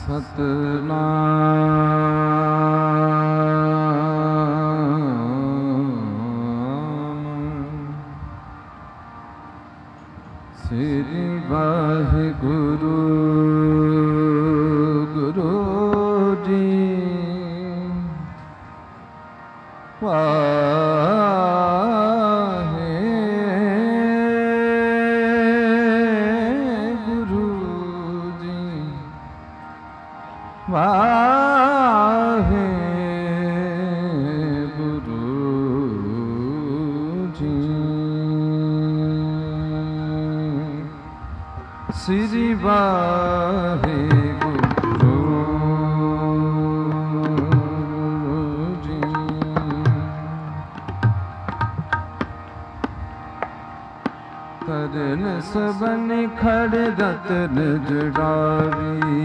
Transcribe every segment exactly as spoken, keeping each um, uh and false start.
ਸਤਿਨਾਮ ਸ੍ਰੀ ਵਾਹਿਗੁਰੂ ਗੁਰੂ ਜੀ ਵਾਹਿਗੁਰੂ ਜੀ ਵਾਹਿਗੁਰੂ ਜੀ ਸ੍ਰੀ ਵਾਹਿਗੁਰੂ ਜੀ ਕਰਨ ਸਬਨ ਖੜ ਰਤਨ ਜੜਾਵੀ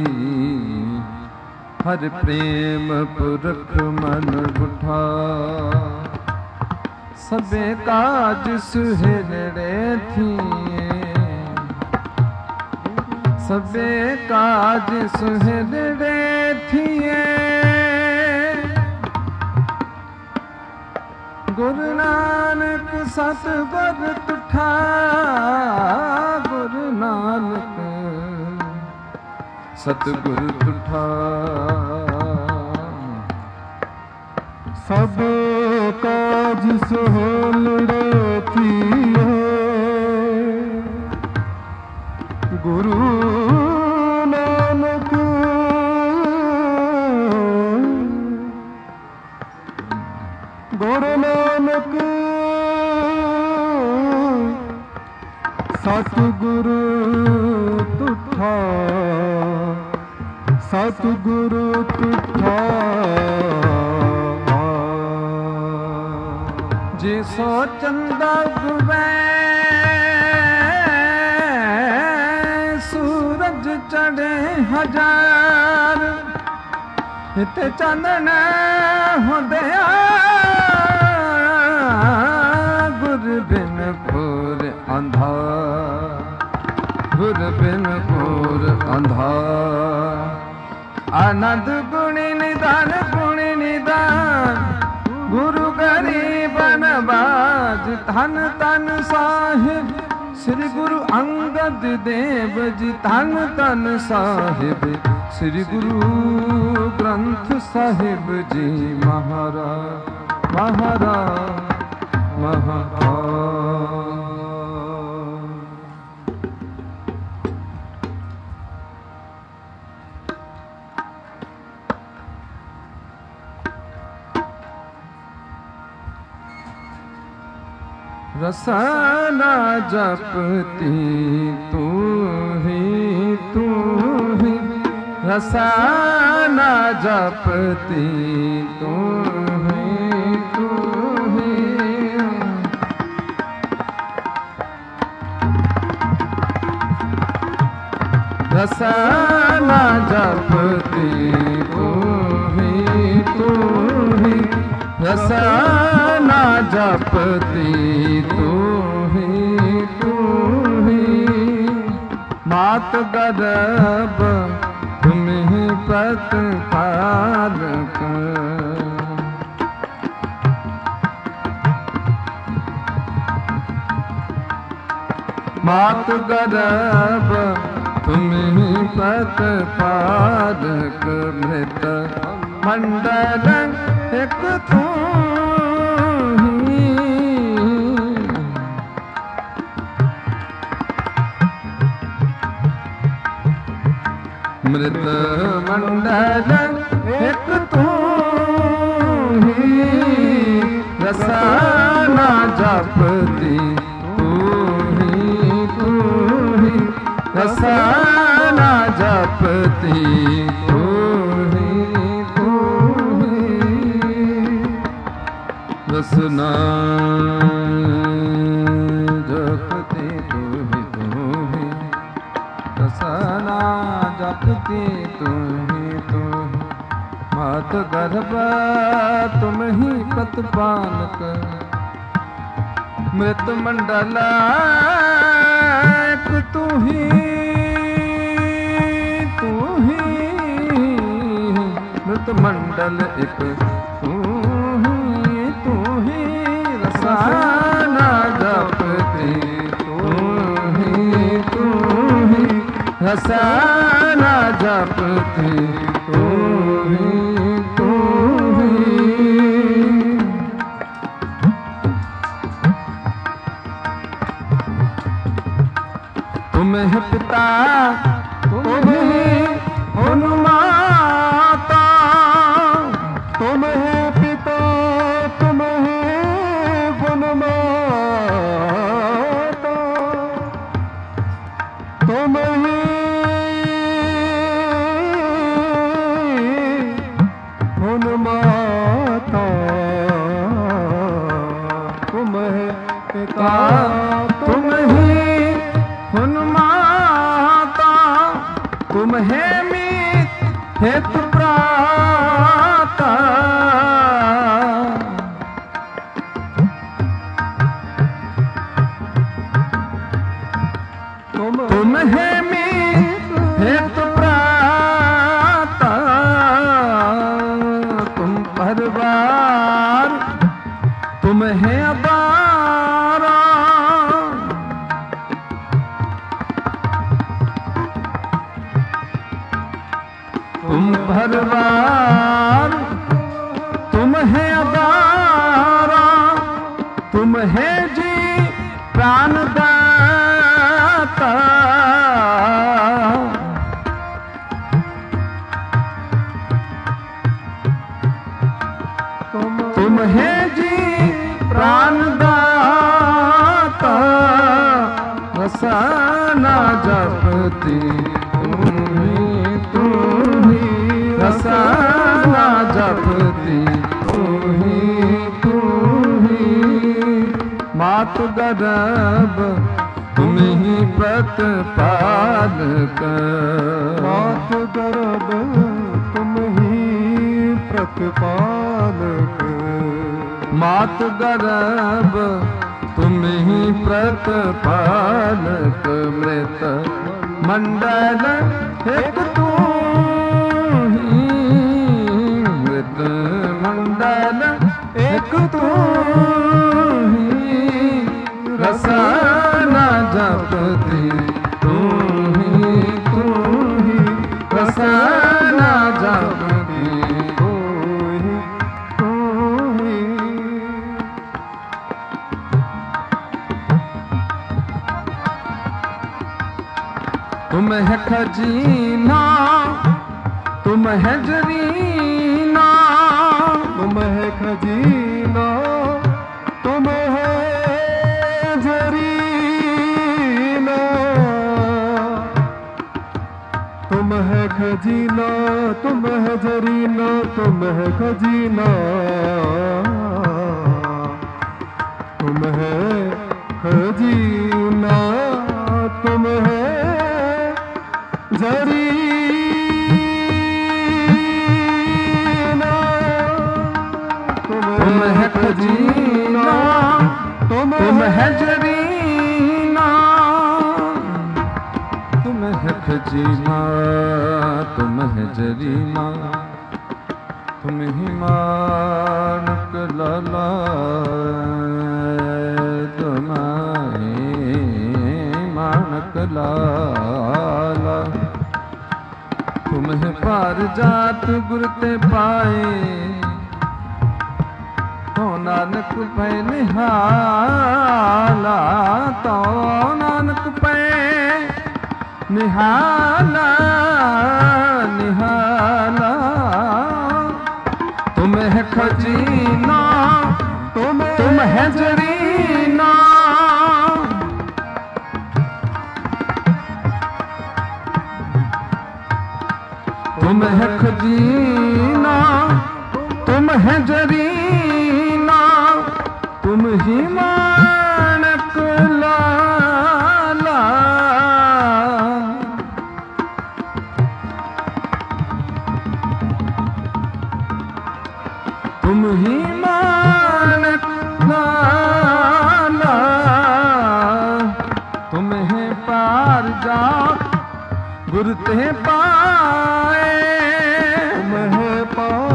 ਹਰ ਪ੍ਰੇਮ ਪੁਰਖ ਮਨ ਉਠਾ ਸਭੇ ਕਾਜ ਸੁਹਿਰੜੇ ਥੀਏ ਸਭੇ ਕਾਜ ਸੁਹਿਰੜੇ ਥੀਏ ਗੁਰੂ ਨਾਨਕ ਸਤਿਗੁਰ ਤੁਠਾ ਗੁਰੂ ਨਾਨਕ ਸਤਿਗੁਰ ਤੁਠਾ ਸਭ ਕਾਜ ਸੁਹਿਰੜੇ ਥੀਏ ਗੁਰੂ ਨਾਨਕ ਗੁਰੂ ਨਾਨਕ ਸਤਿਗੁਰੂ ਤੁਠਾ ਸਤਿਗੁਰੂ ਤੁਠਾ ਜੇ ਸੋ ਚੰਦਾ ਗੁਵੈ ਸੂਰਜ ਚੜ੍ਹੇ ਹਜ਼ਾਰ ਇਤੇ ਚਾਨਣ ਹੁੰਦਿਆ ਗੁਰ ਬਿਨ ਘੋਰ ਅੰਧਾਰ ਗੁਰ ਬਿਨ ਘੋਰ ਅੰਧਾਰ ਆਨੰਦ ਗੁਣੀ ਨਿਦਾਨ ਗੁਣੀ ਨਿਦਾਨ ਗੁਰੂ ਗਰੀਬ ਨਵਾਜ ਧਨ ਧਨ ਸਾਹਿਬ ਸ੍ਰੀ ਗੁਰੂ ਅੰਗਦ ਦੇਵ ਜੀ ਧਨ ਧਨ ਸਾਹਿਬ ਸ੍ਰੀ ਗੁਰੂ ਗ੍ਰੰਥ ਸਾਹਿਬ ਜੀ ਮਹਾਰਾਜ ਮਹਾਰਾਜ ਮਹਾਰਾਜ रसाना जपती तू ही तू ही रसाना जपती तू ही तू ही रसाना जपती तू ही तू ही रसाना जपती तू ही तू ही मात गरब तुम ही प्रतिपालक मात गरब तुम ही प्रतिपालक मृत मंडल एक तू मृत मंडल एक तू ही रसाना जपती तू ही तू ही रसाना जपती तू ही तू ही रसना जपती तू ही तू ही रसना जपती तू ही तू मात गर्भ तुम ही प्रतिपालक मृत मंडल एक तू ही तू ही मंडल एक तू ही तू ही रसाना जपती तू ही तू ही रसाना जपती तू ही तू ही। तुम है पिता तुम ही माता तुम है पिता तुम है गुण माता तुम ही गुण माता तुम है पिता तुम ही गुण माता तुम है मीत हेतु प्राता तुम तुम है मीत हेतु प्राता तुम परवार तुम है अबारा तुम भरवार तुम है अदारा तुम है जी प्राणदाता तुम तुम है जी प्राणदाता रसाना जपती तुम ही तू ही रसाना जपती तू ही तू ही। मात गर्भ तुम ही प्रतिपालक मात गर्भ तुम ही प्रतिपालक मात गर्भ तुम ही प्रतिपालक मृत मंडल एक तू ही मृत मंडल एक तू ही रसाना जपती तू ही तू ही रसाना जपती तू ही तू ही। तुम है खजीना तुम है जरीना तुम है खजीना तुम है जरीना तुम है खजीना तुम है जरीना तुम है खजीना तुम है खजीना तुम है जरीना तुम है खजीना तुम है जरीना तुम है खजीना तुम है जरीना तुम ही मानक लाला तुम ही मानक लाला तुम है पार जात गुरते पाए तो नानक पे निहाला तो नानक पे निहाला निहाला तुम है खजीना तुम तुम है जरीना तुम है खजीना तुम है जरीना तुम ही मानक लाला तुम ही मानक लाला तुम्हें पार जाओ गुरते पाए तुम्हें पार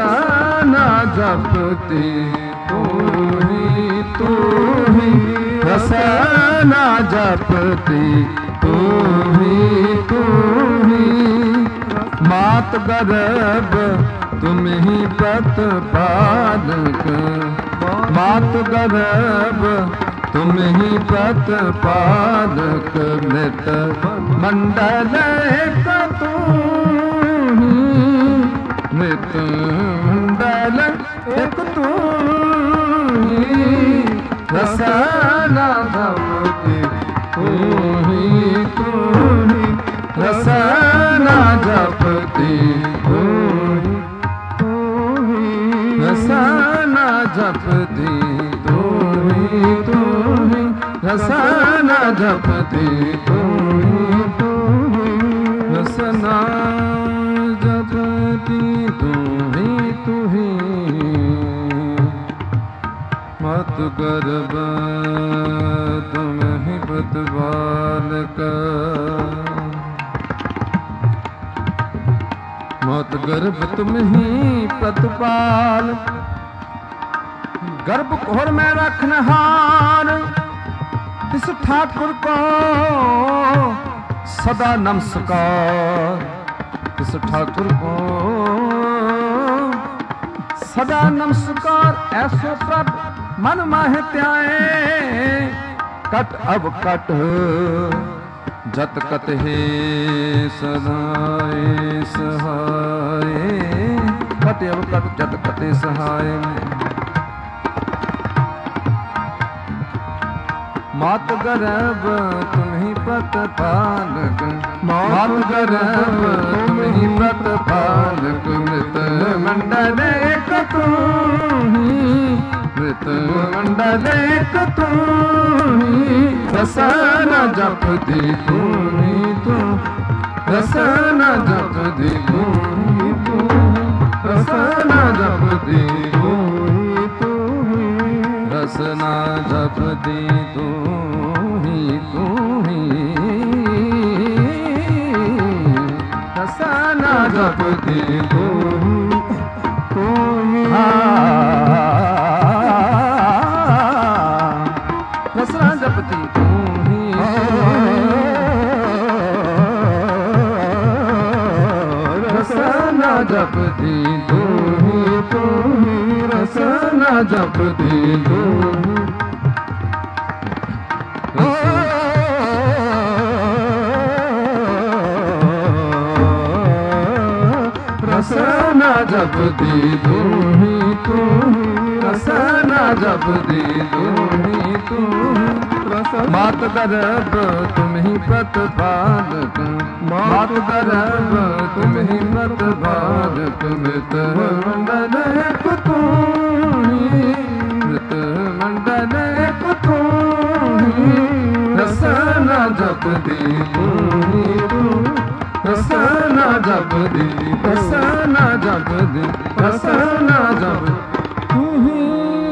रसाना जपती तू ही तू ही रसाना जपती तू ही तू ही मात गर्भ तुम ही प्रतिपालक मात गर्भ तुम ही प्रतिपालक मृत मंडल एक तू ही मृत मंडल एक तू ही रसाना जपती तू ही तू ही रसाना जपती तू ही रसाना जपती तू ही तू ही रसाना जपती तू ही तू ही रसना जपती तू ही तू ही मत गर्भ तुम ही प्रतिपालक मत गर्भ तुम ही प्रतिपाल गर्भ कोहर में रखनहार इस ठाकुर को सदा नमस्कार इस ठाकुर को सदा नमस्कार ऐसो प्रभ मन माहे त्याए कट अब कट जत कत हे सदाए सहाय कट अब कट जत कते सहाय मात गर्भ तुम ही प्रतिपालक मात गर्भ तुम ही प्रतिपालक मृत मंडल एक तू ही मृत मंडल एक तू ही रसाना जपती तू ही तू रसाना जपती तू ही तू रसाना जपती तू ही तू रसना जपती तू ही तू ही रसना जपती तू तू ही रसना जपती तू ही रसना जपती तू ही तू ही रसना जपती तू रसना जपती तू ही तू रसना जपती तू ही तू मात गर्भ तुम ही प्रतिपालक मात गर्भ तुम ही प्रतिपालक मृत मंडल एक तू ही मृत मंडल एक तू ही रसना जपती तू ही तू रसना जपती रसना जपती रसना जपती तू ही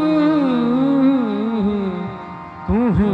तू ही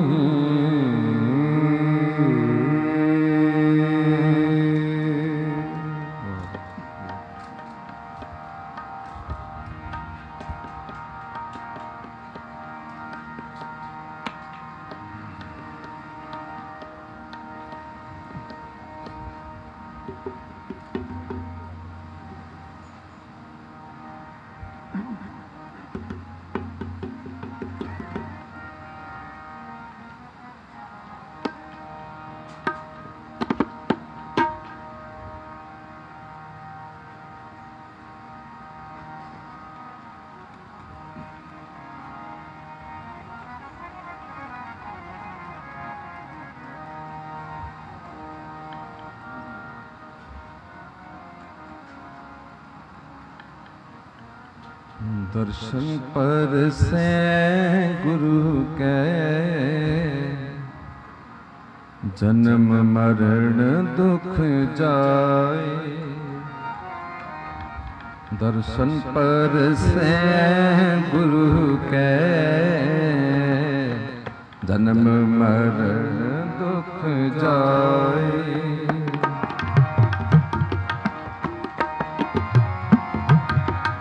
दर्शन पर से गुरु के जन्म मरण दुख जाए। दर्शन पर से गुरु के जन्म मरण दुख जाए।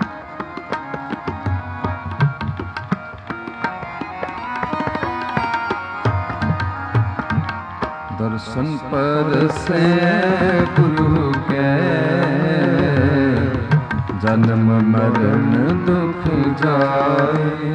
दर्शन पर से गुरु के जन्म मरण दुख जाए।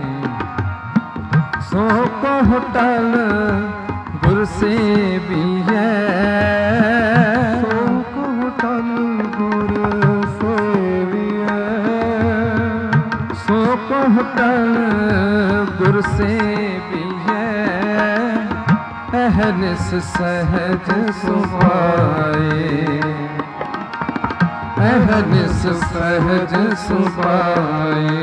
सो को टल गुर से भी है, सो को टल गुर से भी है, सो को टल गुर से भी है, अहनिस सहज सुभाए, अहनिस सहज सुभाए।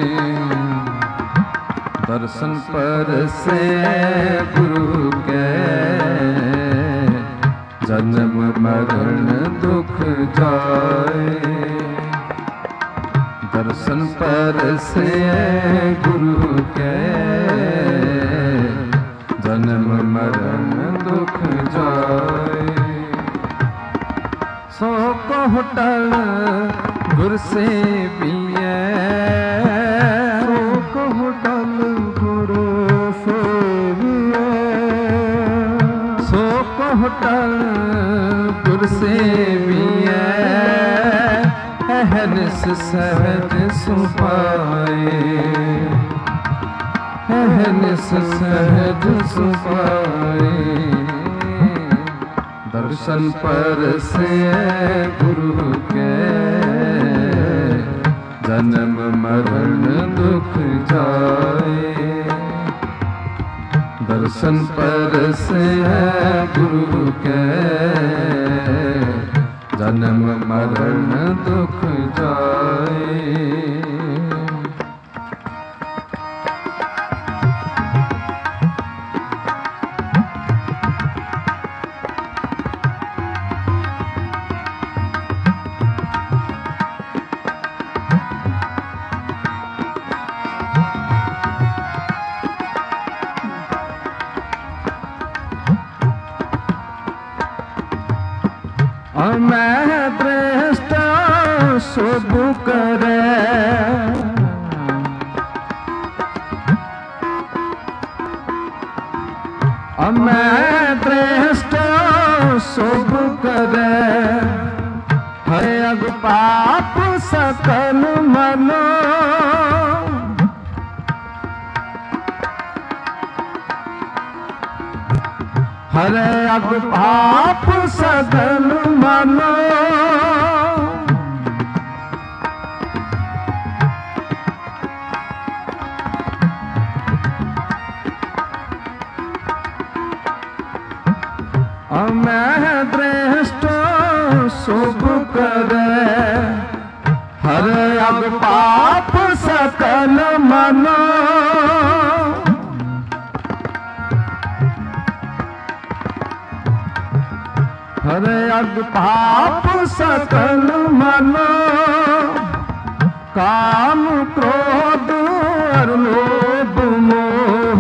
दर्शन पर से गुरु के जन्म मरण दुख जाए। दर्शन पर से गुरु के जन्म मरण दुख जाए। सो को टल गुर से भी है, सो को टल गुर से भी है, सो को टल गुर से भी है, अहनिस सहज सुभाए, अहनिस सहज सुभाए। दर्शन पर से गुरु के जन्म मरण दुख जाए। दर्शन पर से गुरु के जन्म मरण दुख जाए। मैं दृष्ट शुभ करे, मैं दृष्ट शुभ करे, है अग पाप सकल मनो, हरे अग पाप सकल मनो। मैं दृष्ट शुभ करे, हरे अग पाप सकल मनो, हरे अग पाप सकल मनो। काम क्रोध और लोभ मोह,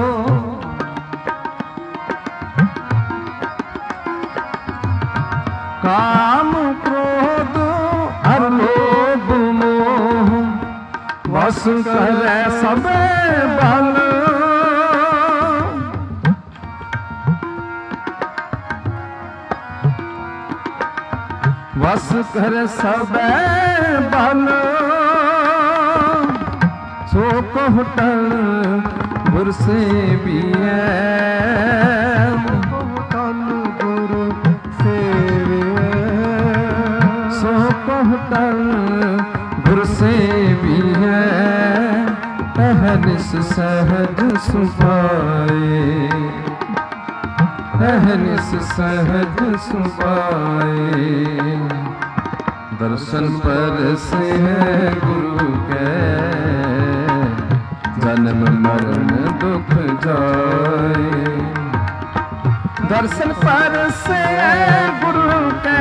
काम क्रोध और लोभ मोह, वश करे सबे बल, वश कर सबे बल। सो को टल गुर से भी है, सो को टल गुर से भी है, सो को टल गुर से भी है, अहनिस सहज सुभाए, अहनिस सहज सुभाए। दर्शन पर से गुरु के जन्म मरण दुख जाए। दर्शन पर से गुरु के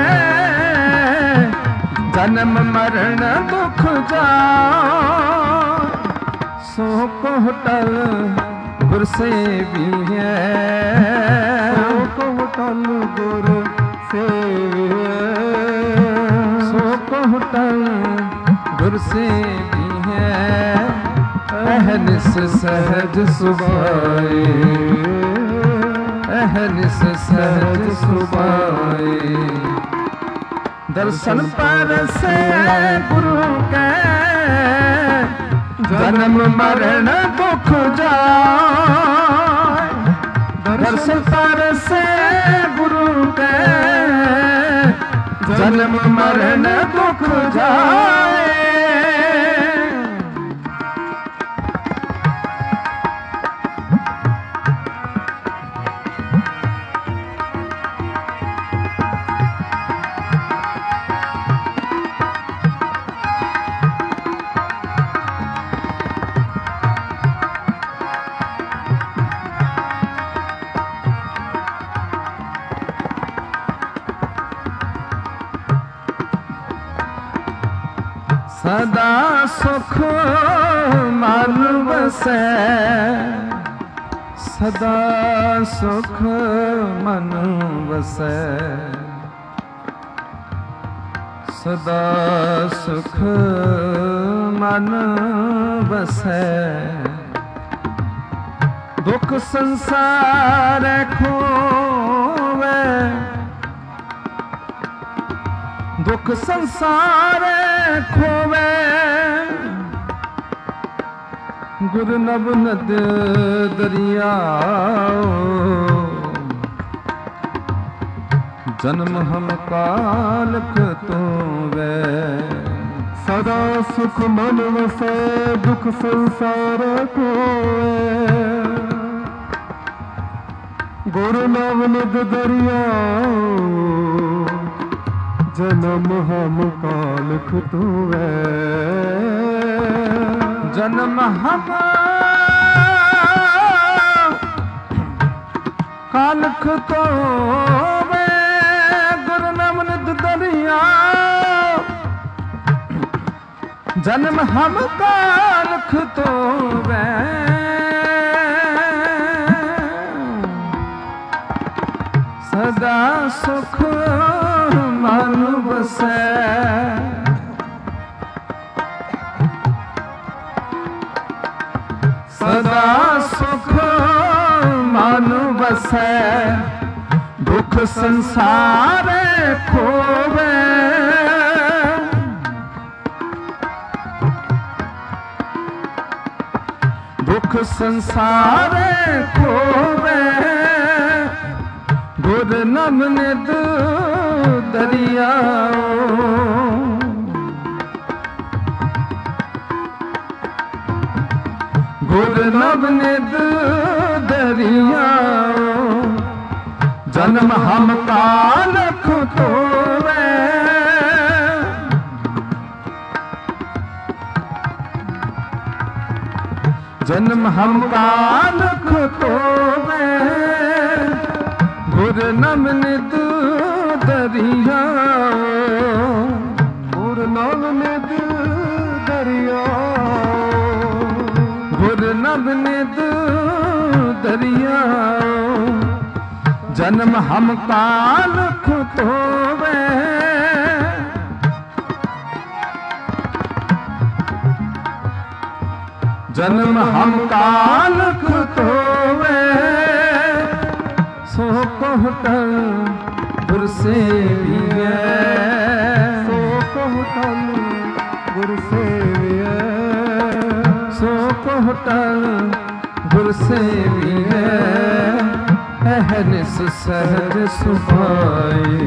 जन्म मरण दुख जाए। सो को टल गुर से भी है, सो को टल गुर से भी है, सो को टल गुर से भी है, अहनिस सहज सुभाए, अहनिस सहज सुभाए। दर्शन पर से गुरु के जन्म मरण दुख जाए। दर्शन पर से गुरु के जन्म मरण दुख जाए। सदा सुख मन बसै, सदा सुख मन बसै, सदा सुख मन बसै। दुख संसार खोवे, दुख संसार खोवे। गुरु नवनद दरियाओ, जन्म हम कालख तोवे। सदा सुख मन वसै, दुख संसार खोवे। गुरु नवनद दरियाओ, जन्म हम कालख तोवे। जन्म हम कालख तोवे। गुरु नवनद दरिया, जन्म हम कालख तोवे। सदा सुख मन बसै, सदा सुख मन बसै। दुख संसार खोवे, दुख संसार खोवे। गुर नवनद दरियाओ, गुर नवनद दरियाओ, जन्म हम कालख तोवे। जन्म हम कालख तोवे। गुर नवनद दरियाओ, गुर नवनद दरियाओ, गुर नवनद दरियाओ। जन्म हम कालख तोवे। जन्म हम कालख तोवे। सो कहटल गुर सेवियै, सो कहटल गुर सेवियै। सो कहटल गुर सेवियै। अहनिस सहज सुभाए,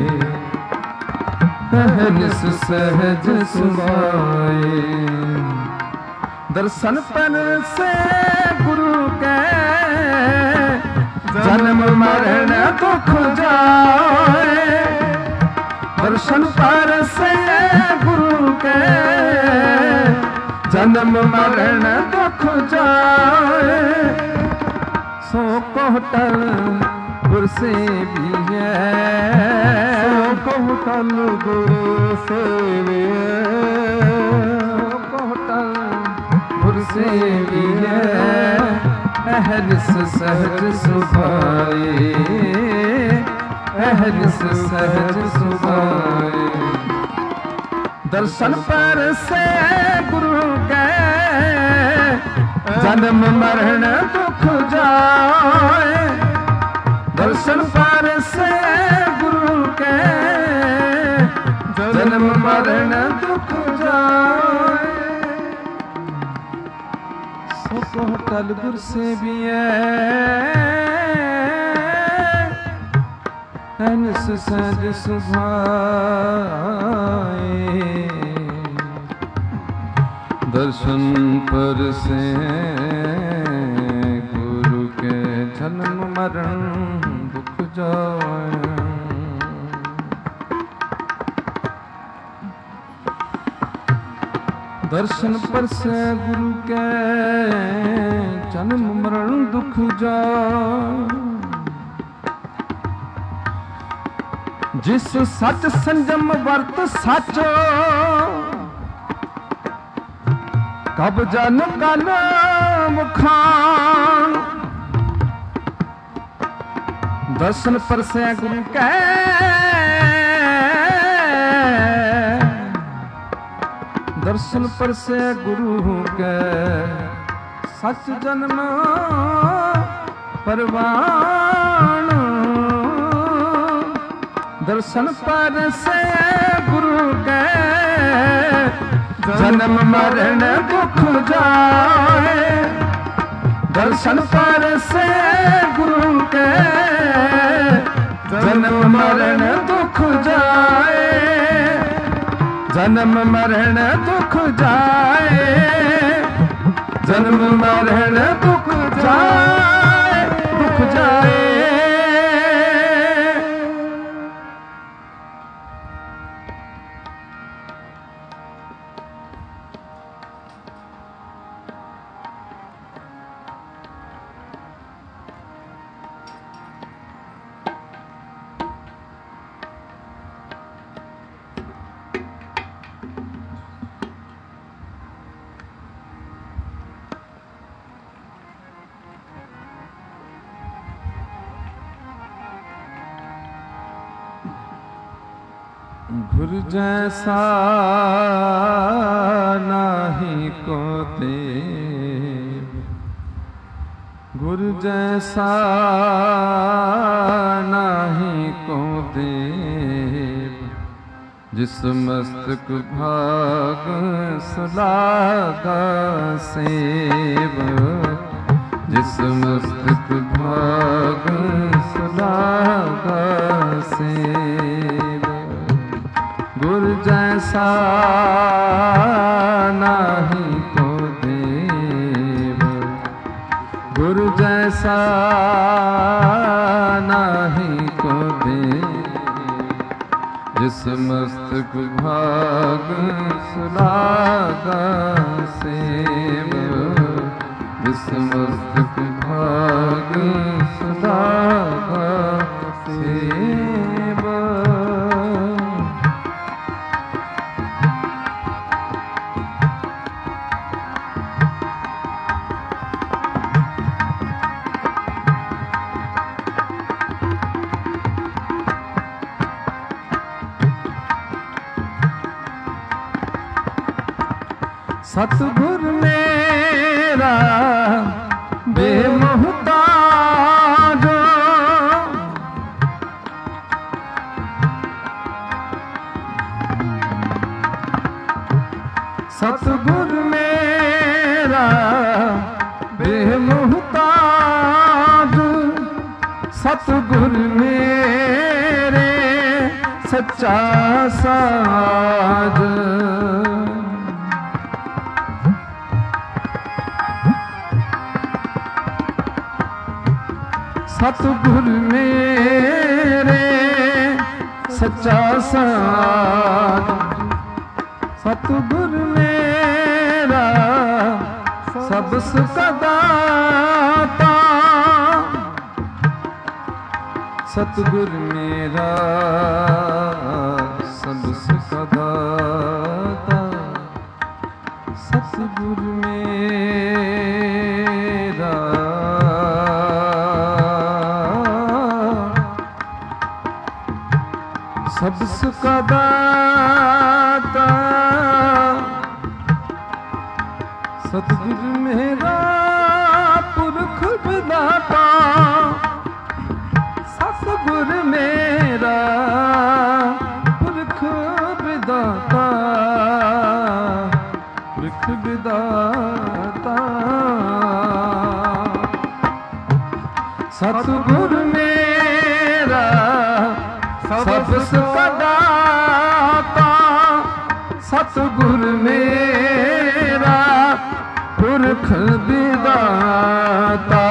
अहनिस सहज सुभाए। दर्शन पर से गुरु के जन्म मरण दुख जाए। दर्शन पर से गुरु के जन्म मरण दुख जाए। सो कहटल गुर सेवियै, सो कहटल गुर सेवियै। सो कहटल गुर सेवियै। अहनिस सहज सुभाए, अहनिस सहज सुभाए। दर्शन पर से गुरु के जन्म मरण दुख जाए। दर्शन पर से गुरु के जन्म मरण दुख जाए। सो को टल गुर से भी अनस सहज सुभाए। दर्शन पर से गुरु के जन्म मरण दुख जाए। दर्शन पर से गुरु के जन्म मरण दुख जाए। जिस सच संजम वर्त सच कब जन कल मुखान। दर्शन पर से गुरु के दर्शन पर से गुरु के सच जन्म परवान। दर्शन पर से गुरु के जन्म मरण दुख जाए। दर्शन पर से गुरु के जन्म मरण दुख जाए। जन्म मरण दुख जाए। जन्म मरण दुख जाए दुख जाए। गुरु जैसा नाही को देव। गुरु जैसा नाही को देव। जिस मस्तक भाग सुलागा सेव। जिस मस्तक भाग सुलागा सेव। गुरु जैसा नाही को देव। गुरु जैसा नाही को देव। जिस मस्तक भाग सुलागा सेव। जिस मस्तक भाग सुलागा सेव। सतगुर मेरा बेमुहताज। सतगुर मेरा बेमुहताज। सतगुर मेरे सच्चा साज। सतगुर मेरे सच्चा साथ। सतगुर मेरा सब सुख दाता। सतगुर मेरा सब सुख दाता। सतगुर मेरा सब सुख दाता। सतगुर मेरा पुरख विधाता। गुर मेरा पुरख विदाता, पुरख विदाता। सतगुर मेरा सब सुख दाता, सतगुर मेरा पुरख विदाता।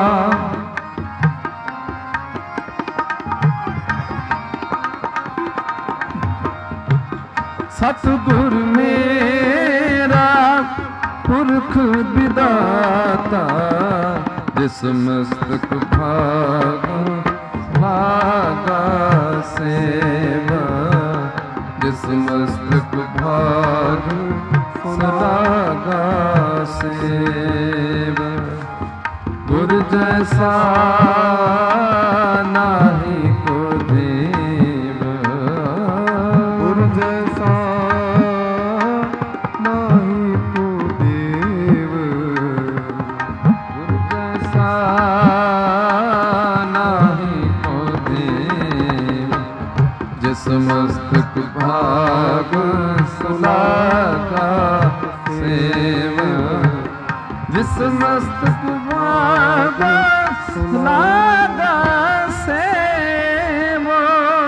सतगुर मेरा पुरख विदाता, जिस मस्तक भाग लागा सेवा, जिस मस्तक भाग लागा सेवा। गुर जैसा नाही को देव, गुर जैसा नाही को देव, गुर जैसा नाही को देव। जिस मस्तक भाग सुलागा सेवा, जिस मस्तक भाग सुलागा सेवा।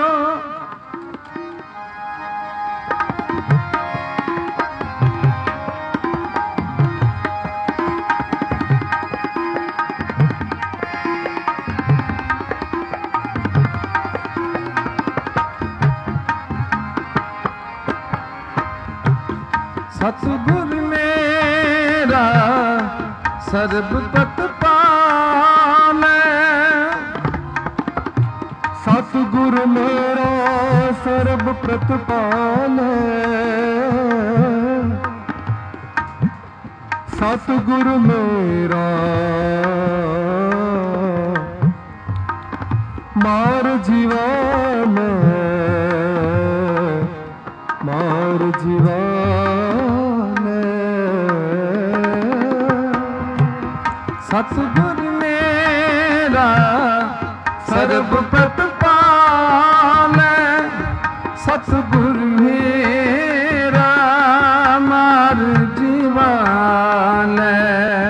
सतगुर मेरा सर्ब पत पालै, सतगुर मेरा सर्ब प्रतपालै, सतगुर मेरा मार जीवानै, मार जीवानै। सतगुर मेरा सर्ब पत पालै, सतगुर मेरा मार जीवानै।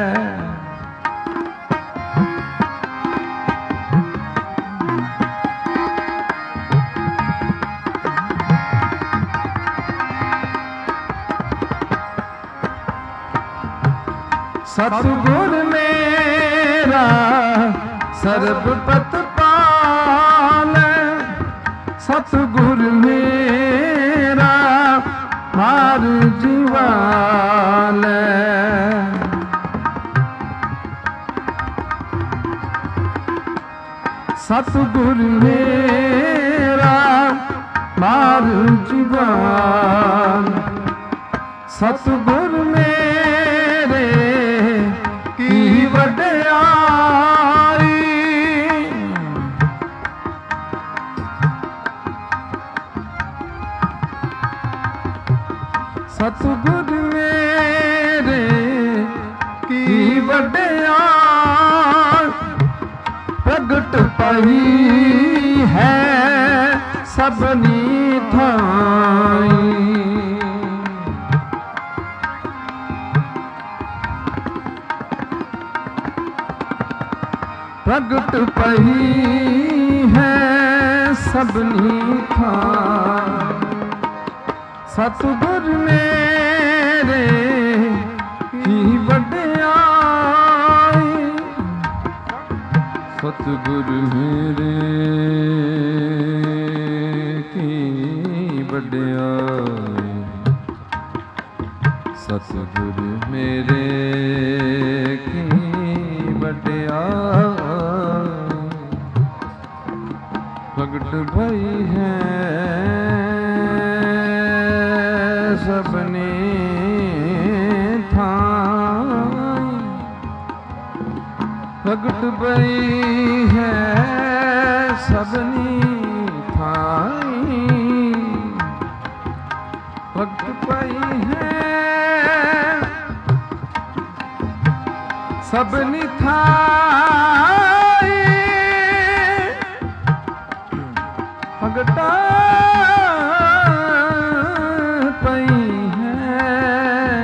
सतगुर मेरा सर्ब पत पालै, सतगुर मेरा मार जीवालै। सतगुर मेरा मार जीवालै। सतगुर मेरे की वड्याई, सतगुर मेरे की वड्याई। प्रगट पई है सबनी थाई, प्रगट पई है सबनी थाई। सतगुर मेरे की वड्याई, सतगुर मेरे की वड्याई। सतगुर मेरे की वड्याई। प्रगट भई है सबने थाई, प्रगट भई है सबनी थाई। प्रगट भई है सबनी थाई। ਪ੍ਰਗਟਾ ਪਈ ਹੈ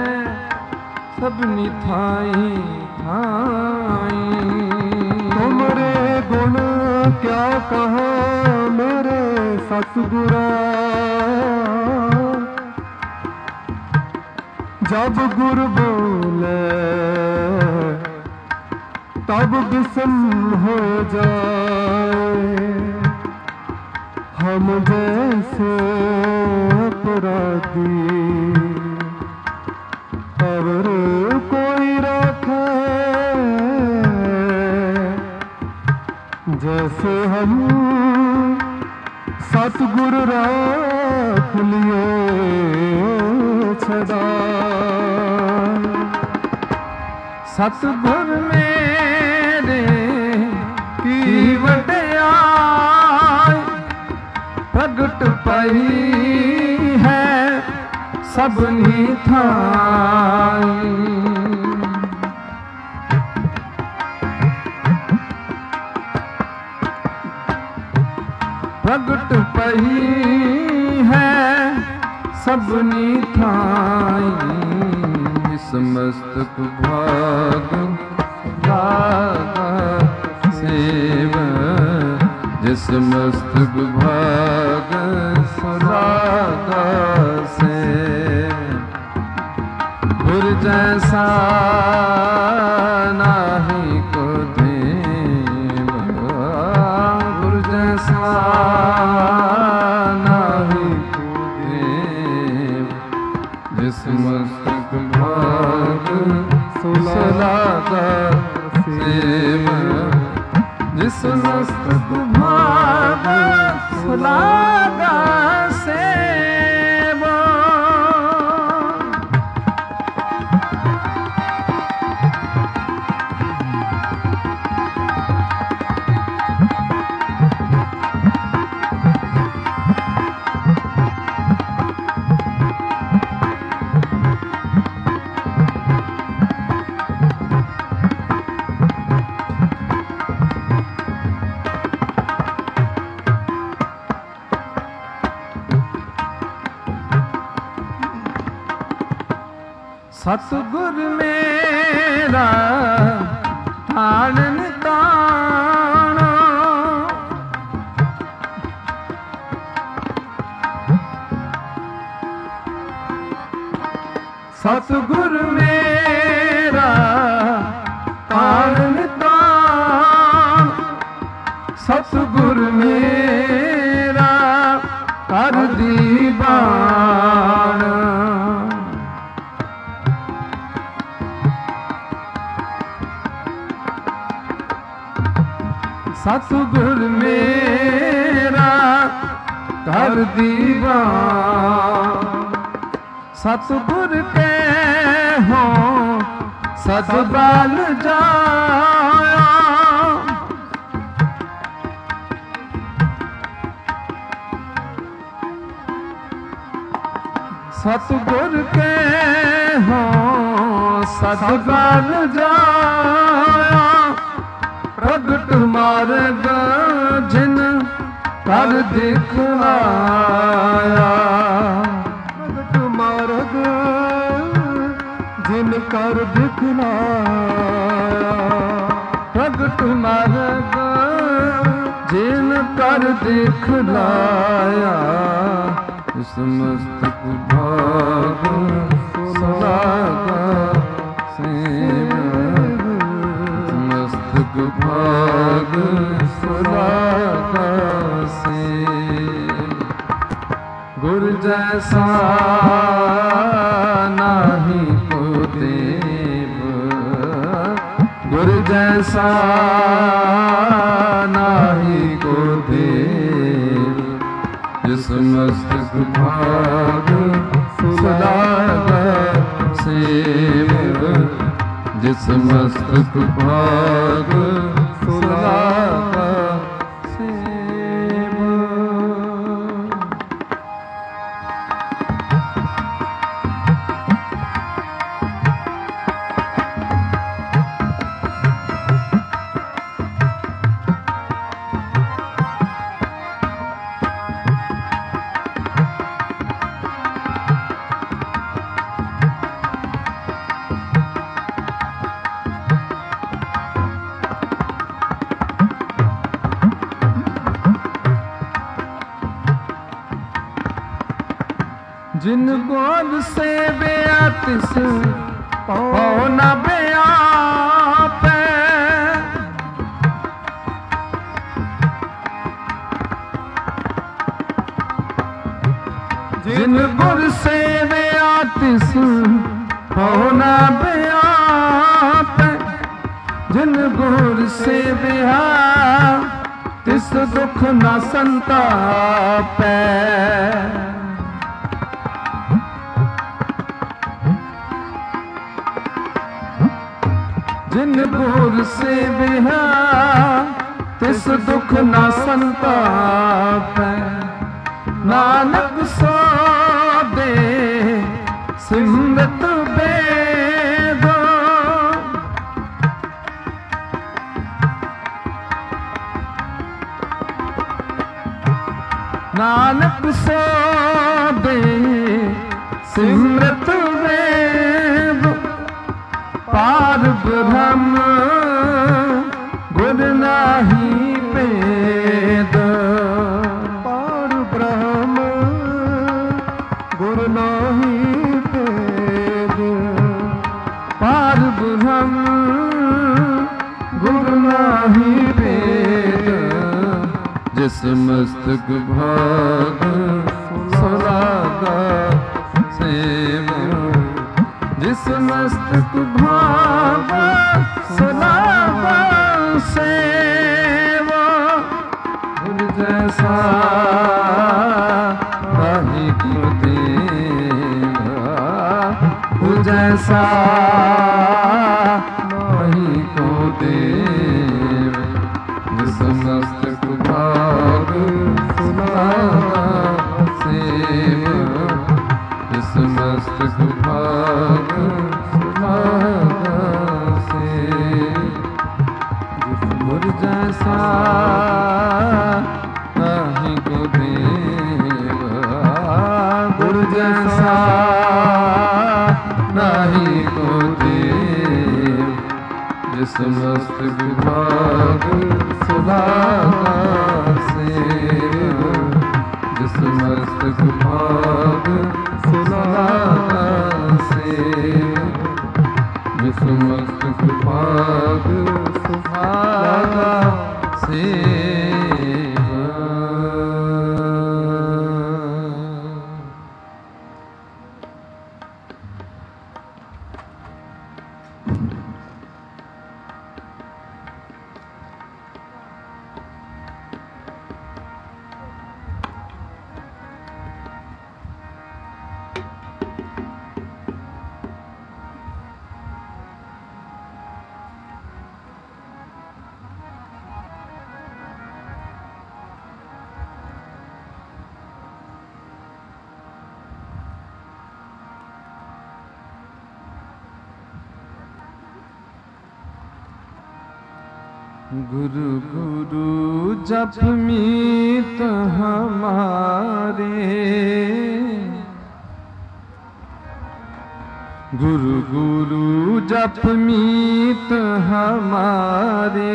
ਸਭਨੀ ਥਾਈ ਥਾਈ। ਤੁਮਰੇ ਗੁਣ ਕਿਆ ਕਹਾ ਮੇਰੇ ਸਤਿਗੁਰਾ, जब गुर बोले तब विषम हो जाए, हम जैसे अपराधी अवर कोई रखे, जैसे हम सतगुर राख लिए छदा। सतगुर मेरे की वड्याई प्रगट पई है सबनी थाई। प्रगट पई है सबनी थाई। समस्तक भाग भाग सेव, जिस मस्तक भाग सुराग से। गुर जैसा नाही को देव, गुर जैसा नाही को देव, जिस मस्तक सुलागा सेव, जिस मस्तक भाग सुलागा सेव। सतगुर मेरा ताणन ताणो, सतगुर मेरा ताणन ताण, सतगुर मेरा कर दीवान। सतगुर मेरा कर दीवान। सतगुर के हो सतबल जाया, सतगुर के हो सतबल जाया। प्रगट मार्ग जिन कर दिखलाया, प्रगट मार्ग जिन कर दिखलाया। प्रगट मार्ग जिन कर दिखलाया। समस्तक भाग सुलागा सेव, समस्तक भाग सुलागा सेव। गुर जैसा नाही को देव, गुर जैसा नाही को देव, जिस मस्तक भाग सुलागा सेव, जिस मस्तक भाग सुलागा सेव। जिन गोद सेविया तिस पाओ न व्यापै। जिन गुर सेविया तिस पाओ न व्यापै। जिन गुर सेविया तिस दुख न संतापै। जिन गुर सेविया तिस दुख न संतापै। नानक सो दे सिमरत बेद। नानक सो दे सिमरत वेद। पार ब्रह्म गुर नाही भेद। पार ब्रह्म गुर नाही भेद। पार ब्रह्म गुर नाही भेद। जिस मस्तक भाग सुरागा सेव। जिस मस्तक भाग सुरागा सेव। गुर जैसा नहीं को देवा। गुर जैसा नहीं को देव। जिस मस्तक भाग सुरागा सेव। जिस मस्तक भाग सुरागा सेव। गुर जैसा नहीं को देवा। गुर जैसा नहीं को देव। जिस मस्तक भाग सुरागा सेव। जिस मस्तक भाग सुरागा सेव। जिस मस्तक भाग सुरागा सेव। गुरु गुरु जप मीत हमारे। गुरु गुरु जप मीत हमारे।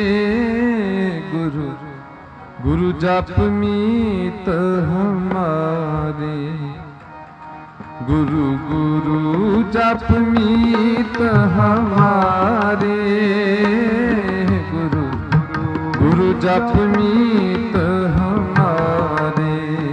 गुरु गुरु जप मीत हमारे। गुरु गुरु जप मीत हमारे। गुरु गुरु जप मीत हमारे।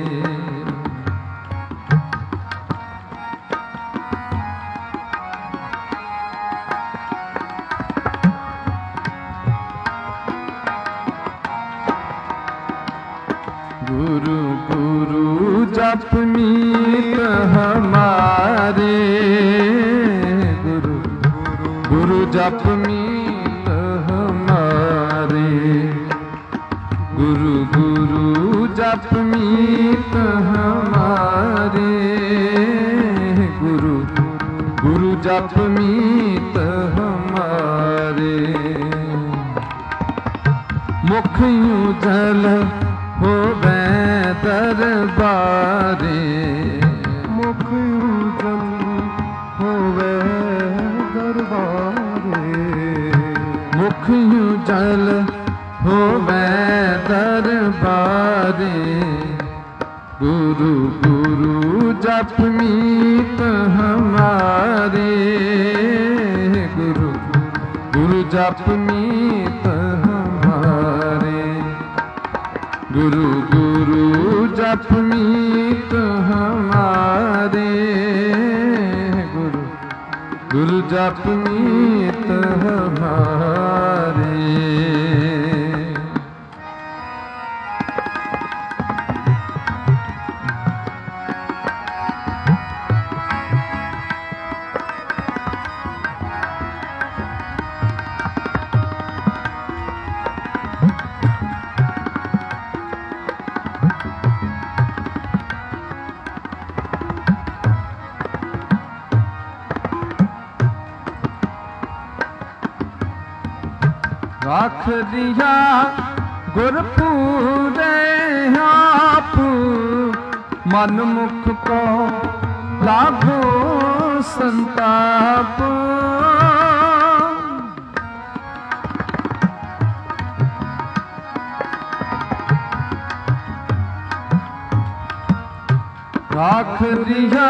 गुरु गुरु जप मीत हमारे। गुरु गुरु जप मीत हमारे। गुरु गुरु जप मीत हमारे। गुरु गुरु जप मीत हमारे। मुख यूं जल होवे दरबारे। मुख यूं जल होवे दरबारे। मुख यूं जल होवे दरबारे। गुरु गुरु जप मीत हमारे, गुरु गुरु जप मीत हमारे, गुरु गुरु जप मीत हमारे, गुरु गुरु जप मीत हमारे। राख दिया गुरपुरे आप, मन मुख को लागो संताप। राख दिया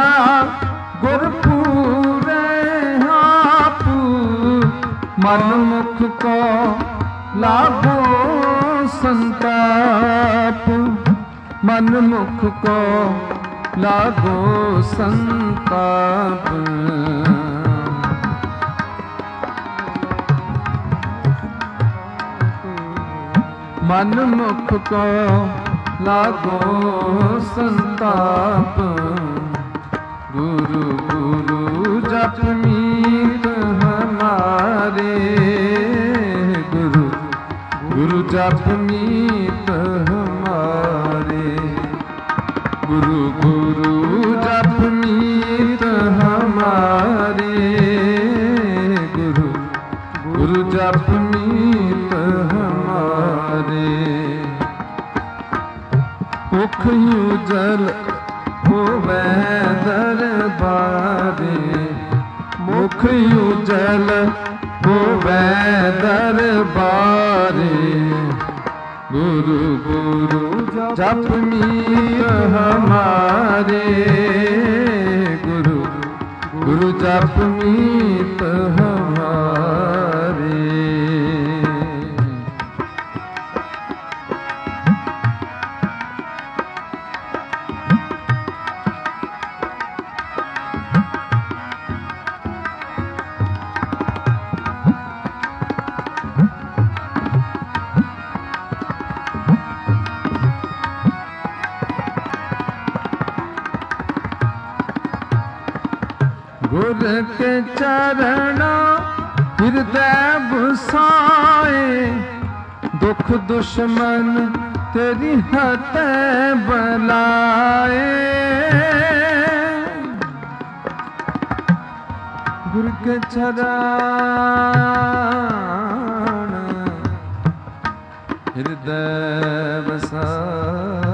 गुरपुरे आप, मन मुख को लागो संताप, मन मुख को लागो संताप। मन मुख को लागो संताप, गुरु गुरु जप मीत हमारे, गुरु गुरु जप मीत हमारे, गुरु गुरु जप मीत हमारे, गुरु गुरु जप मीत हमारे। मुख उजल होवे दरबारे, मुख उजल होवे दरबारे, गुरु गुरु जप मीत हमारे, गुरु गुरु जप मीत हमारे। गुर के चरणों हृदय बसाए, दुख दुश्मन तेरी हत बलाए। गुर के चरण हृदय बसाए,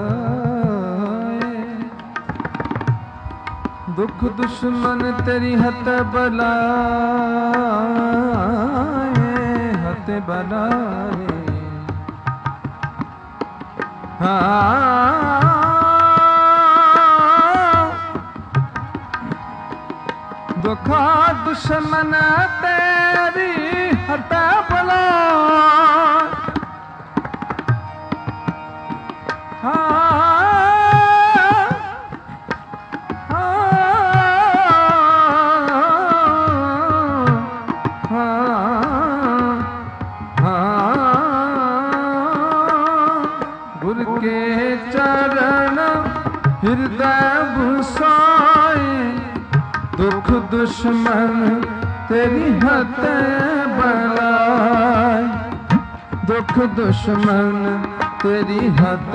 दुख दुश्मन तेरी हत बलाए, हत बलाए। हाँ दुख दुश्मन तेरी हत बलाए, हाँ हृदय बसाए, दुख दुश्मन तेरी हत बलाए, दुख दुश्मन तेरी हत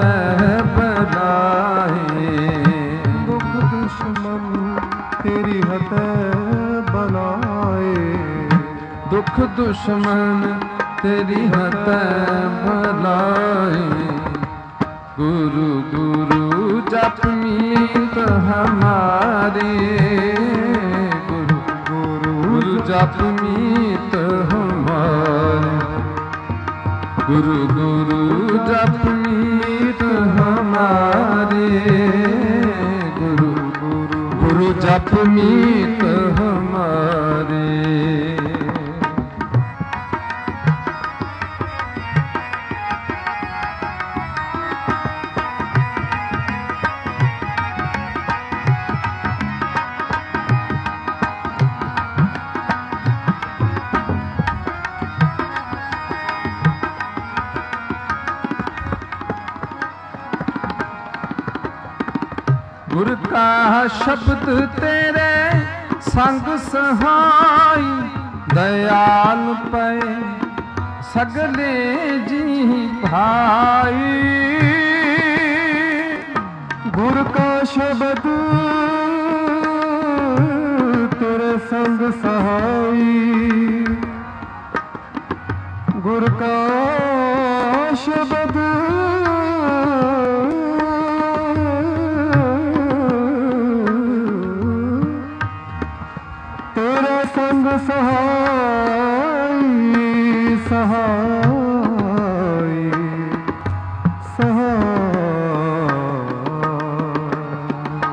बलाए, दुख दुश्मन तेरी हत बलाए, दुख दुश्मन तेरी हत बलाए। गुरु गुरु जप मीत हमारे, गुरु गुरु जप मीत हमारे, गुरु गुरु जप मीत हमारे, जप मीत हमारे। गुर का शब्द तेरे संग सहाय, दयाल पै सगले जी भाई। गुर का शब्द तेरे संग सहाय, गुर का शब्द तेरा संग सहाय, सहाय सहाय।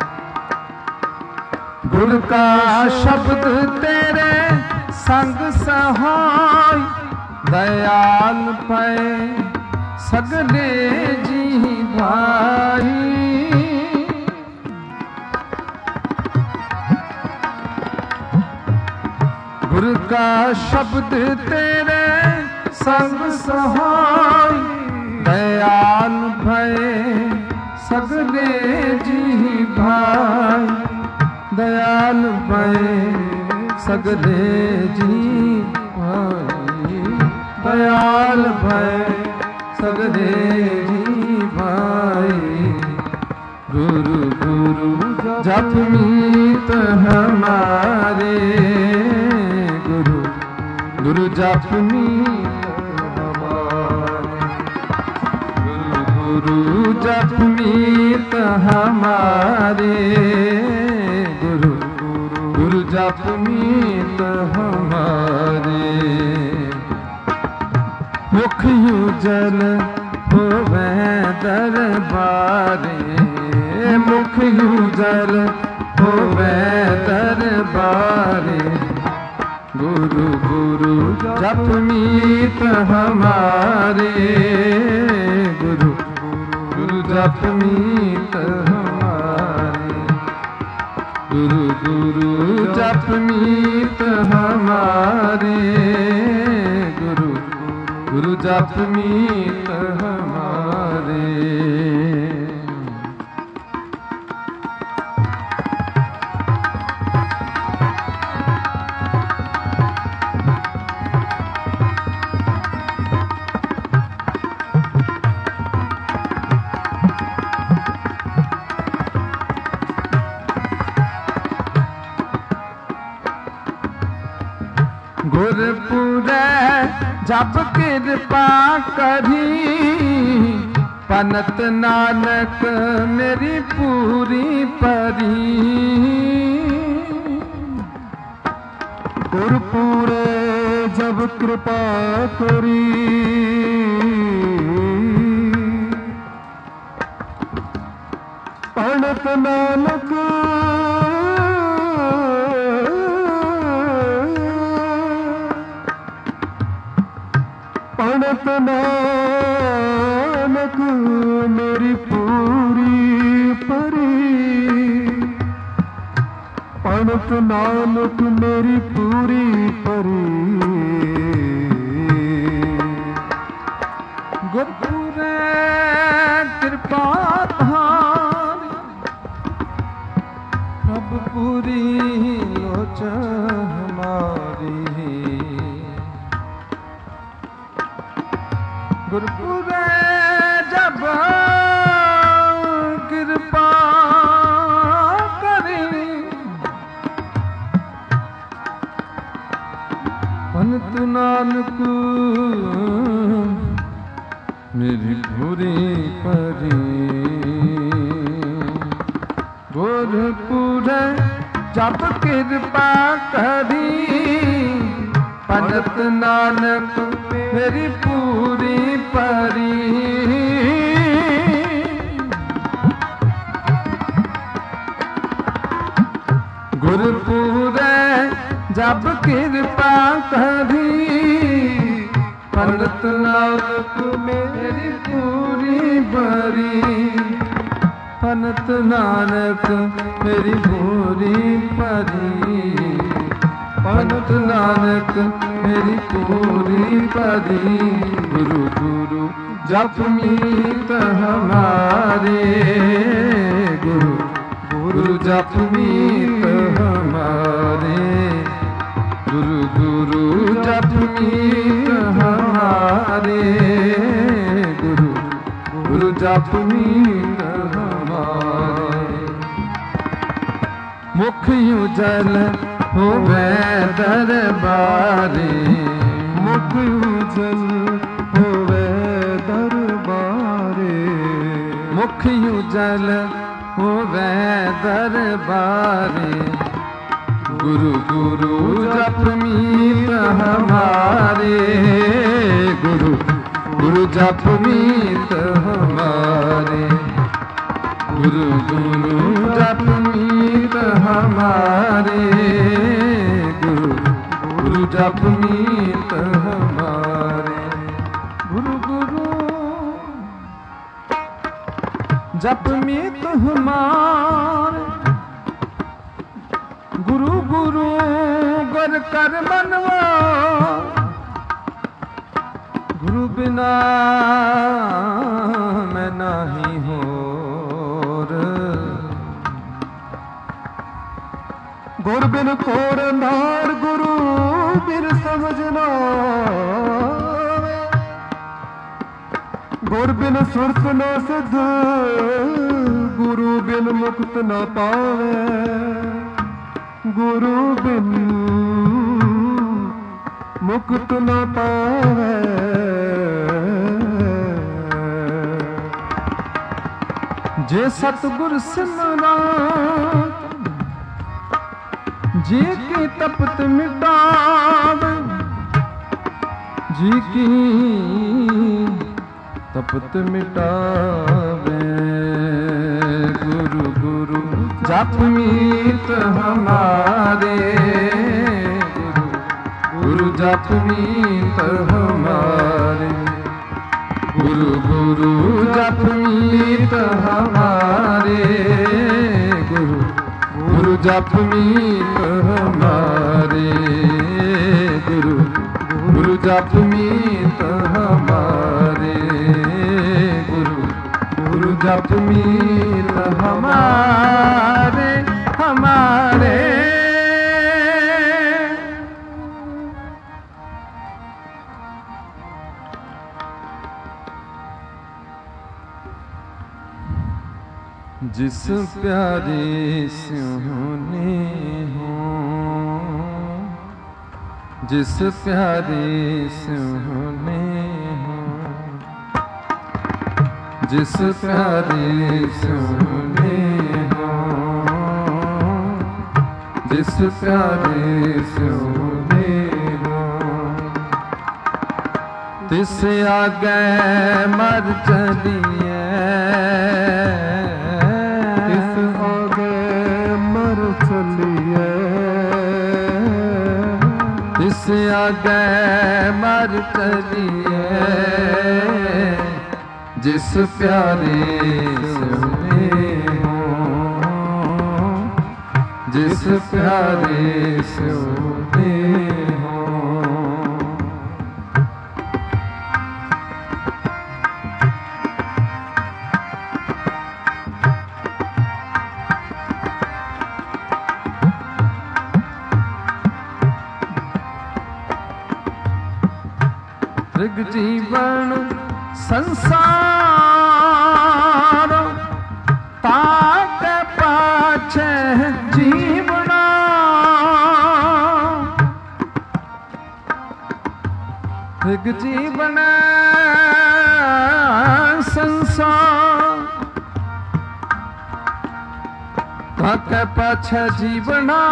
गुर का शब्द तेरे संग सहाय, दयाल पै सगले जी भाई। गुर का शब्द तेरे संग सहाय, दयाल भय सगले जी भाई। दयाल भय सगले जी भाई, दयाल भय सगले जी भाई। गुरु गुरु जप मीत हमारे, गुरु गुरु जप मीत हमारे। गुरु गुरु जप मीत हमारे, गुरु गुरु जप मीत हमारे। मुख उजल होवे दरबारे, मुख उजल होवे दरबारे। गुरु गुरु जप मीत हमारे, गुरु गुरु जप मीत हमारे। गुरु गुरु जप मीत हमारे, गुरु गुरु जप मीत हमारे। गुरपुरै जब कृपा करी, पनत नानक मेरी पूरी परी। गुरपुरे जब कृपा करी, पनत नानक पनत नानक मेरी पूरी परी। पनत नानक मेरी पूरी परी। गुरपुरै कृपा धारी, प्रभ पूरी लोचन हमारी। गुरपुरै जब कृपा करी, पनत नानक मेरी पूरी परी। गुरपुरै जब कृपा करी, पनत नानक मेरी पूरी परी। जब कृपा करी पंडित नानक मेरी पूरी भरी पंडित नानक मेरी पूरी भरी पंडित नानक मेरी पूरी भरी गुरु गुरु जप मीत हमारे गुरु गुरु जप मीत हमारे गुरु गुरु जप मीत हमारे गुरु गुरु जप मीत हमारे मुख उजल होवे दरबारे मुख उजल होवे दरबारे मुख उजल होवे दरबारे गुरु गुरु जप मीत हमारे गुरु गुरु जप मीत हमारे गुरु गुरु जप मीत हमारे गुरु गुरु जप मीत हमारे गुरु गुरु जप मीत हमारे गुरु गुरु गुर कर मनवा गुरु बिना मैं नहीं होर गुर बिन कोर नार गुरु बिन समझना गुर बिन सुरत न सिद्ध गुरु बिन मुक्त न पावे गुरु बिन मुक्त न पावे जे सतगुर सिमरा जी की तपत मिटावे जी की तपत मिटावे गुरु गुरु जप मीत हमारे गुरु गुरु जप मीत हमारे गुरु गुरु जप मीत हमारे गुरु गुरु जप मीत हमारे गुरु गुरु जप मीत हमारे गुरु गुरु जप मीत हमारे हमारे जिस प्यारे सोने हो जिस प्यारे सोने हो जिस प्यारे सोने हो जिस प्यारे सोने हो तिस आगे मर चलिए तिस आगे मर चलिए जिस प्यारे सोने हो जिस प्यारे सोने हो मृग जीवन संसार ताक पाछे जीवना मृग जीवन संसार ताक पाछे जीवना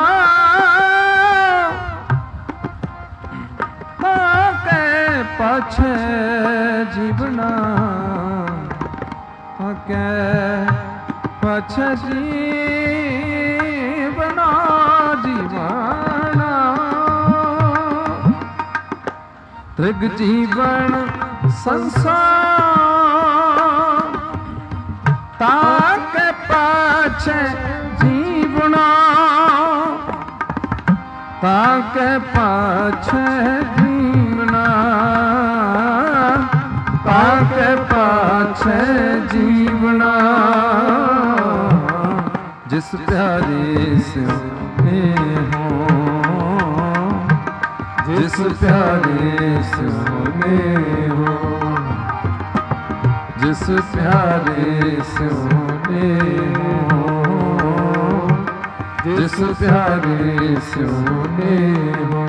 पाछे जीवना आगे पाछे जीवना जीवना ਤ੍ਰਿਗ ਜੀਵਨ ਸੰਸਾਰ ਤਾਕੇ ਪਾਛੇ ਜੀਵਣਾ ਤਾਕੇ ਪਾਛੇ ਜੀਵਣਾ ਤਾਕੇ ਪਾਛੇ ਜੀਵਣਾ ਜਿਸ ਪਿਆਰੇ ਸਿਉਨੇ ਹੋ जिस प्यारे सोने हो जिस प्यारे सोने हो जिस प्यारे सोने हो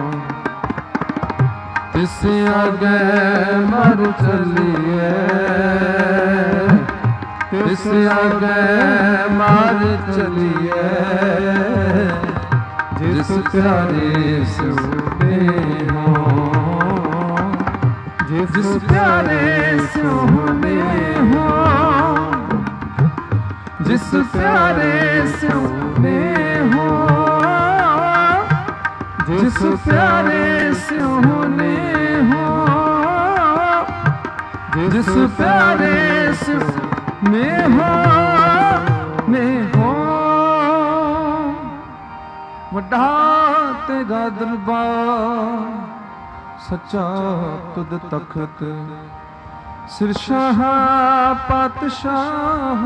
तिस आगे मर चलिए तिस आगे मर चलिए जिस प्यारे सोने हो जिस प्यारे सोने हो जिस प्यारे सोने हो जिस प्यारे सोने हो जिस प्यारे सोने हो में हो ਵੱਡਾ ਤੇਰਾ ਦਰਬਾਰ ਸੱਚਾ ਤੁਧ ਤਖਤ ਸਿਰ ਸ਼ਾਹ ਪਾਤਸ਼ਾਹ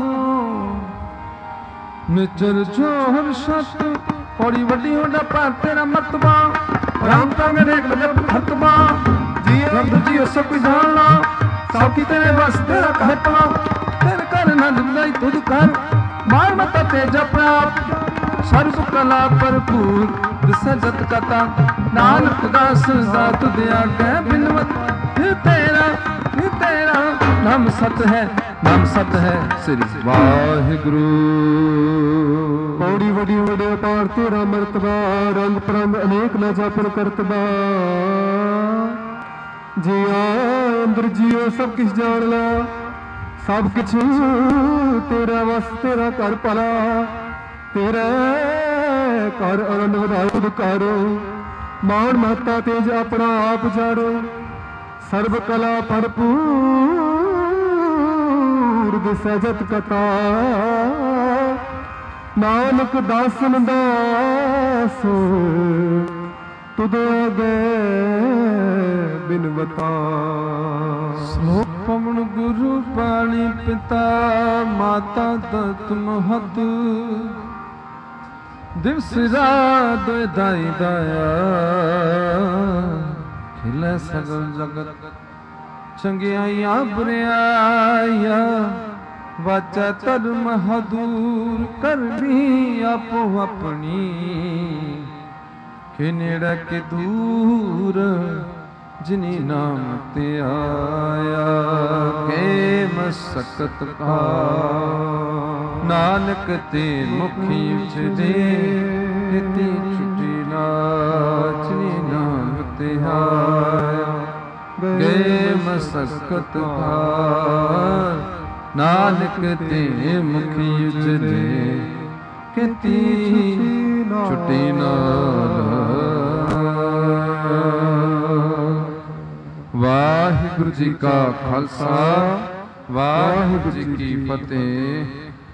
ਨਿਚਰ ਜੋਹਰ ਸਤ ਬੜੀ ਵੱਡੀ ਹੋਣਾ ਪਰ ਤੇਰਾ ਮਰਤਬਾ ਰਾਮ ਤਾਂ ਮੇਰੇ ਗਲਬ ਖਤਬਾ ਜੀ ਰੱਬ ਜੀ ਸਭ ਕੁਝ ਜਾਣਨਾ ਸਭ ਕੀ ਤੇਰੇ ਬਸ ਤੇਰਾ ਕਹਿਤਾ ਤੇਰੇ ਕਰ ਨਾ ਦੁਲਾਈ ਤੁਧ ਕਰ ਮਾਰ ਮਤਾ ਤੇ ਜਪਾਪ ਸਰਬ ਕਲਾ ਭਰਪੂਰ ਸਜਤ ਕਤਾ ਨਾਨਕ ਦਾਸ ਜ਼ਾਤ ਦਿਆ ਗੈ ਬਿਨਵਤ ਤੇਰਾ ਤੇਰਾ ਨਾਮ ਸਤ ਹੈ ਨਾਮ ਸਤ ਹੈ ਸ੍ਰੀ ਵਾਹਿਗੁਰੂ ਬੜੀ ਵੱਡੀ ਵੱਡੇ ਅਪਾਰ ਤੇਰਾ ਮਰਤਬਾ ਰੰਗ ਪ੍ਰੰਗ ਅਨੇਕ ਨਾ ਜਾਪਨ ਕਰਤਬਾ ਜੀਆ ਅੰਦਰ ਜੀਓ ਸਭ ਕੁਛ ਜਾਣ ਲਾ ਸਭ ਕੁਛ ਤੇਰਾ ਵਸ ਤੇਰਾ ਘਰ ਭਲਾ ਤੇਰੇ ਘਰ ਅਨੰਦ ਵਧਾਉ ਦੁਕਾਰੋ ਮਾਣ ਮਹਤਾ ਤੇਜ ਆਪਣਾ ਆਪ ਜਾੜੋ ਸਰਬ ਕਲਾ ਭਰਪੂਰ ਸਜਤ ਕਤਾ ਨਾਨਕ ਦਾਸਨ ਦਾਸ ਤੁਧ ਅਗੇ ਬਿਨਵਤਾ ਸ਼ਲੋਕ ਪਵਨ ਗੁਰੂ ਪਾਣੀ ਪਿਤਾ ਮਾਤਾ ਦਤ ਮਹਤ ਦਿਵਸ ਰਾਤ ਦਾਈ ਦਾਇਆ ਖਿਲੇ ਸਗਲ ਜਗਤ ਚੰਗਿਆਈਆਂ ਬੁਰਿਆਈਆਂ ਵਾਚਾ ਧਰਮ ਹਦੂਰ ਕਰਨੀ ਆਪੋ ਆਪਣੀ ਕਿ ਨੇੜੇ ਕਿ ਦੂਰ ਜਿਨੀ ਨਾਮ ਤੇ ਆਇਆ ਕੇ ਮਸਕਤ ਕਾ ਨਾਨਕ ਤੇ ਮੁਖੀ ਉਚਰੇ ਇਤੀ ਛੁਟੀ ਨਾਚਨੀ ਨਾਮ ਤੇ ਆਇਆ ਗੇ ਮਸਕਤ ਕਾ ਨਾਨਕ ਤੇ ਮੁਖੀ ਉਚਰੇ ਕਿਤੀ ਛੁਟੀ ਨਾਲ। ਵਾਹਿਗੁਰੂ ਜੀ ਕਾ ਖਾਲਸਾ ਵਾਹਿਗੁਰੂ ਜੀ ਕੀ ਫਤਿਹ।